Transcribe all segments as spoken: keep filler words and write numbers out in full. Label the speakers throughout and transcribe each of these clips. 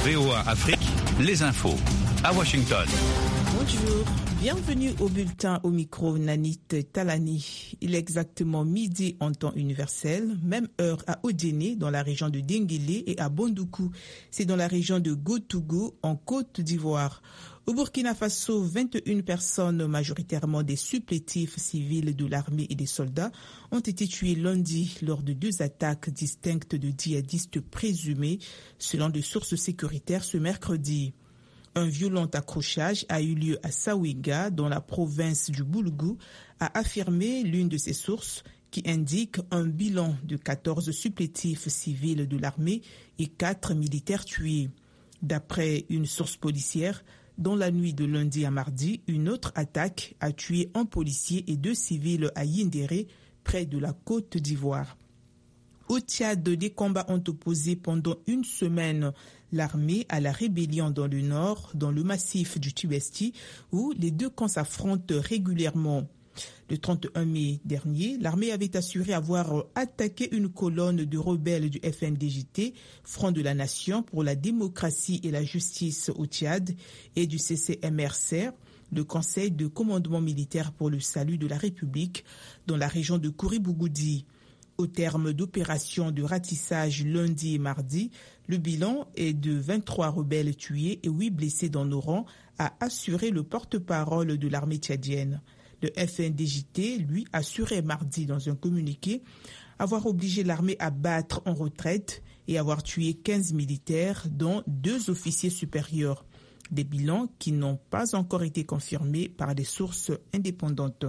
Speaker 1: V O A Afrique, les infos à Washington.
Speaker 2: Bonjour, bienvenue au bulletin au micro Nanit Talani. Il est exactement midi en temps universel, même heure à Odéné dans la région de Denguélé et à Bondoukou, c'est dans la région de Gotougou en Côte d'Ivoire. Au Burkina Faso, vingt et une personnes, majoritairement des supplétifs civils de l'armée et des soldats, ont été tuées lundi lors de deux attaques distinctes de djihadistes présumés, selon des sources sécuritaires ce mercredi. Un violent accrochage a eu lieu à Sawiga, dans la province du Boulgou, a affirmé l'une de ses sources, qui indique un bilan de quatorze supplétifs civils de l'armée et quatre militaires tués. D'après une source policière, dans la nuit de lundi à mardi, une autre attaque a tué un policier et deux civils à Yindéré, près de la Côte d'Ivoire. Au Tchad, des combats ont opposé pendant une semaine l'armée à la rébellion dans le nord, dans le massif du Tibesti, où les deux camps s'affrontent régulièrement. Le trente et un mai dernier, l'armée avait assuré avoir attaqué une colonne de rebelles du F N D J T, Front de la Nation pour la démocratie et la justice au Tchad, et du C C M R C, le Conseil de commandement militaire pour le salut de la République, dans la région de Kouri-Bougoudi. Au terme d'opérations de ratissage lundi et mardi, le bilan est de vingt-trois rebelles tués et huit blessés dans nos rangs, a assuré le porte-parole de l'armée tchadienne. Le F N D J T, lui, assurait mardi dans un communiqué avoir obligé l'armée à battre en retraite et avoir tué quinze militaires, dont deux officiers supérieurs. Des bilans qui n'ont pas encore été confirmés par des sources indépendantes.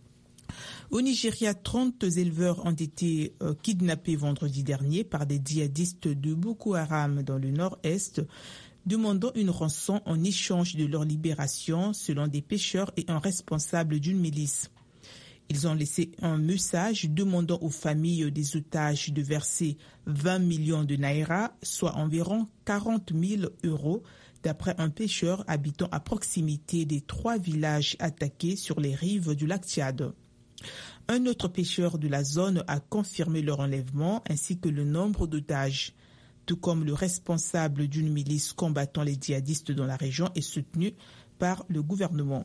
Speaker 2: Au Nigeria, trente éleveurs ont été euh, kidnappés vendredi dernier par des djihadistes de Boko Haram dans le nord-est, demandant une rançon en échange de leur libération selon des pêcheurs et un responsable d'une milice. Ils ont laissé un message demandant aux familles des otages de verser vingt millions de naira, soit environ quarante mille euros, d'après un pêcheur habitant à proximité des trois villages attaqués sur les rives du lac Tchad. Un autre pêcheur de la zone a confirmé leur enlèvement ainsi que le nombre d'otages. Tout comme le responsable d'une milice combattant les djihadistes dans la région est soutenu par le gouvernement.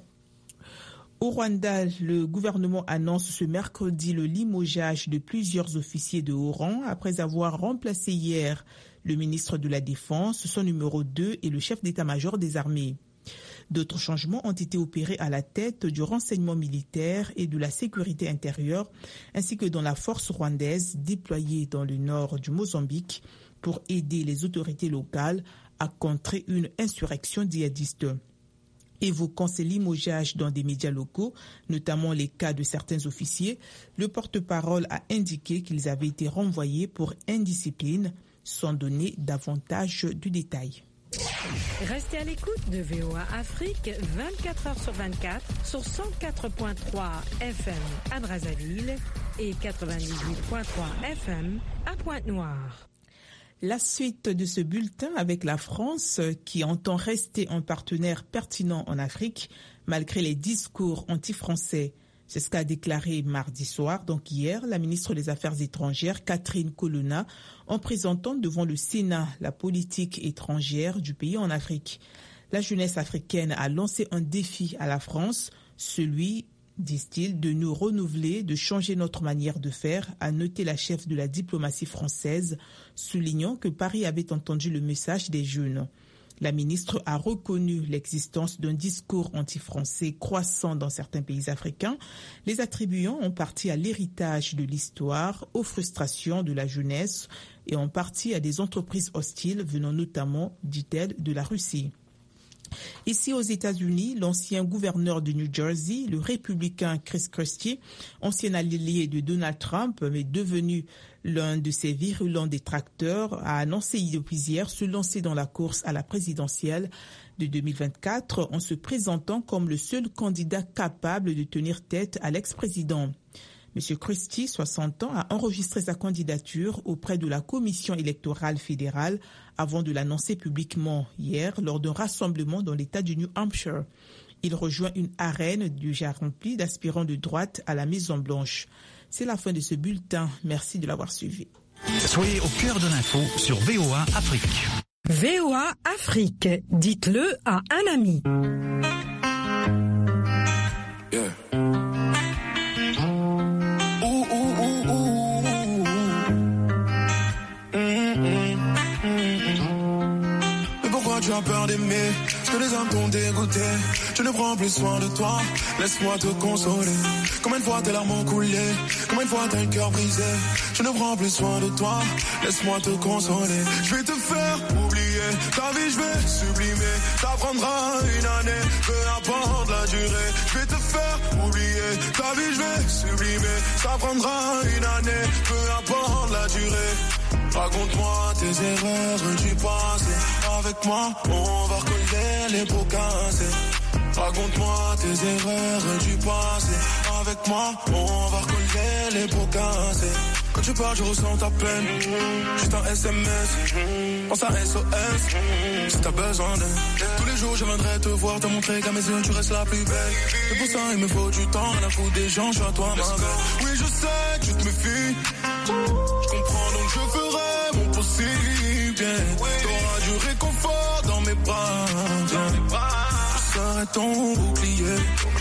Speaker 2: Au Rwanda, le gouvernement annonce ce mercredi le limogeage de plusieurs officiers de haut rang après avoir remplacé hier le ministre de la Défense, son numéro deux et le chef d'état-major des armées. D'autres changements ont été opérés à la tête du renseignement militaire et de la sécurité intérieure, ainsi que dans la force rwandaise déployée dans le nord du Mozambique pour aider les autorités locales à contrer une insurrection djihadiste. Évoquant ces limogeages dans des médias locaux, notamment les cas de certains officiers, le porte-parole a indiqué qu'ils avaient été renvoyés pour indiscipline, sans donner davantage de détails.
Speaker 3: Restez à l'écoute de V O A Afrique vingt-quatre heures sur vingt-quatre sur cent quatre virgule trois F M à Brazzaville et quatre-vingt-dix-huit virgule trois F M à Pointe-Noire.
Speaker 2: La suite de ce bulletin avec la France qui entend rester un partenaire pertinent en Afrique malgré les discours anti-français. C'est ce qu'a déclaré mardi soir, donc hier, la ministre des Affaires étrangères, Catherine Colonna, en présentant devant le Sénat la politique étrangère du pays en Afrique. La jeunesse africaine a lancé un défi à la France, celui, disent-ils, de nous renouveler, de changer notre manière de faire, a noté la chef de la diplomatie française, soulignant que Paris avait entendu le message des jeunes. La ministre a reconnu l'existence d'un discours anti-français croissant dans certains pays africains, les attribuant en partie à l'héritage de l'histoire, aux frustrations de la jeunesse et en partie à des entreprises hostiles venant notamment, dit-elle, de la Russie. Ici aux États-Unis, l'ancien gouverneur de New Jersey, le républicain Chris Christie, ancien allié de Donald Trump, mais devenu l'un de ses virulents détracteurs, a annoncé hier se lancer dans la course à la présidentielle de deux mille vingt-quatre en se présentant comme le seul candidat capable de tenir tête à l'ex-président. M. Christie, soixante ans, a enregistré sa candidature auprès de la Commission électorale fédérale avant de l'annoncer publiquement hier lors d'un rassemblement dans l'État du New Hampshire. Il rejoint une arène déjà remplie d'aspirants de droite à la Maison-Blanche. C'est la fin de ce bulletin. Merci de l'avoir suivi.
Speaker 1: Soyez au cœur de l'info sur V O A Afrique.
Speaker 3: V O A Afrique, dites-le à un ami.
Speaker 4: Yeah. Ouh, ouh, ouh, ouh. Mm, mm, mm. Mais pourquoi tu as peur d'aimer? Parce que les âmes t'ont dégoûté. Je ne prends plus soin de toi, laisse-moi te consoler. Combien de fois tes larmes ont coulé? Combien de fois t'as le cœur brisé? Je ne prends plus soin de toi, laisse-moi te consoler. Je vais te faire oublier ta vie, je vais sublimer. Ça prendra une année, peu importe la durée. Je vais te faire oublier ta vie, je vais sublimer. Ça prendra une année, peu importe la durée. Raconte-moi tes erreurs du passé. Avec moi, on va recoller les pots cassés. Raconte-moi tes erreurs du passé. Avec moi, on va recoller les pots cassés. Quand tu parles, je ressens ta peine. Juste un S M S, pense à S O S. Si t'as besoin d'aide, tous les jours je viendrai te voir, te montrer qu'à mes yeux tu restes la plus belle. Et pour ça il me faut du temps, rien à foutre des gens, je suis à toi ma belle. Oui je sais que tu te méfies, je comprends donc je ferai mon possible. T'auras du réconfort dans mes bras, je serai ton bouclier.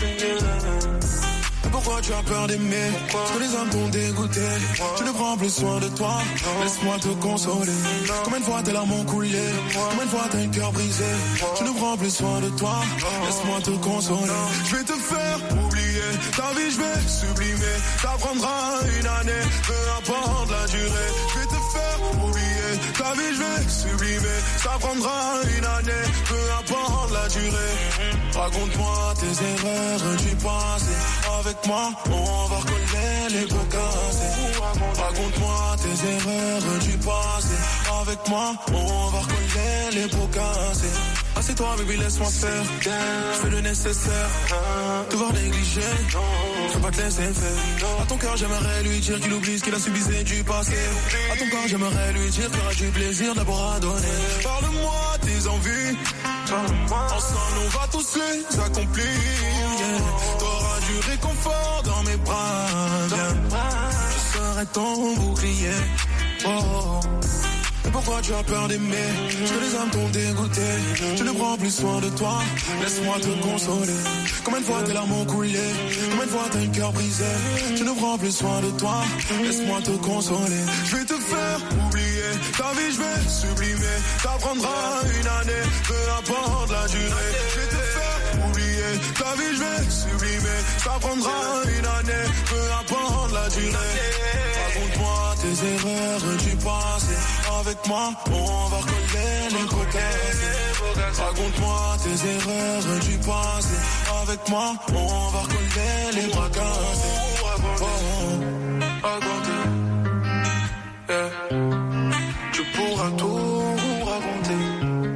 Speaker 4: Pourquoi tu as peur d'aimer? Parce que les âmes t'ont dégoûté. Je ne prends plus soin de toi, laisse-moi te consoler. Combien de fois tes larmes ont coulé? Combien de fois t'as un cœur brisé? Je ne prends plus soin de toi, laisse-moi te consoler. Je vais te faire oublier ta vie, je vais sublimer. Ça prendra une année, peu importe la durée. Je vais te faire oublier ta vie, je vais sublimer. Ça prendra une année, peu importe la durée. Raconte-moi tes erreurs du passé. Avec moi, on va recoller les pots cassés. Raconte-moi tes erreurs du passé. Avec moi, on va recoller les pots cassés. Assieds-toi, baby, laisse-moi faire. Je fais le nécessaire. Devoir négliger, je peux pas te laisser faire. À ton cœur, j'aimerais lui dire qu'il oublie ce qu'il a subisé du passé. À ton corps, j'aimerais lui dire qu'il aura du plaisir d'abord à donner. Parle-moi tes envies. Ensemble, on va tous les accomplir. Yeah. T'auras du réconfort dans mes bras. Viens, je serai ton bouclier. Oh. Et pourquoi tu as peur d'aimer? Parce que les âmes t'ont dégoûté. Je ne prends plus soin de toi, laisse-moi te consoler. Combien de fois tes larmes ont coulé? Combien de fois t'as un cœur brisé? Je ne prends plus soin de toi, laisse-moi te consoler. Je vais te faire oublier ta vie, je vais sublimer. Ça prendra une année, peu importe la durée. Je vais te faire oublier ta vie, je vais sublimer. Ça prendra une année, peu importe la durée. Raconte-moi tes erreurs du passé. Avec moi, on va recoller les pots cassés. Raconte-moi tes erreurs du passé. Avec moi, on va recoller les pots cassés. Oh, oh, raconter, yeah. Tu pourras tout raconter.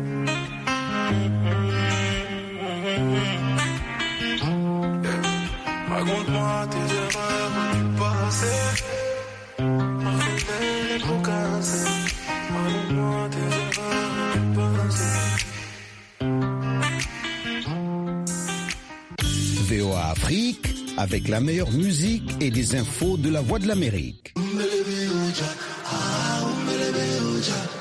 Speaker 4: Yeah. Raconte-moi tes erreurs du passé. Recoller les pots cassés.
Speaker 5: V O A Afrique, avec la meilleure musique et des infos de la Voix de l'Amérique.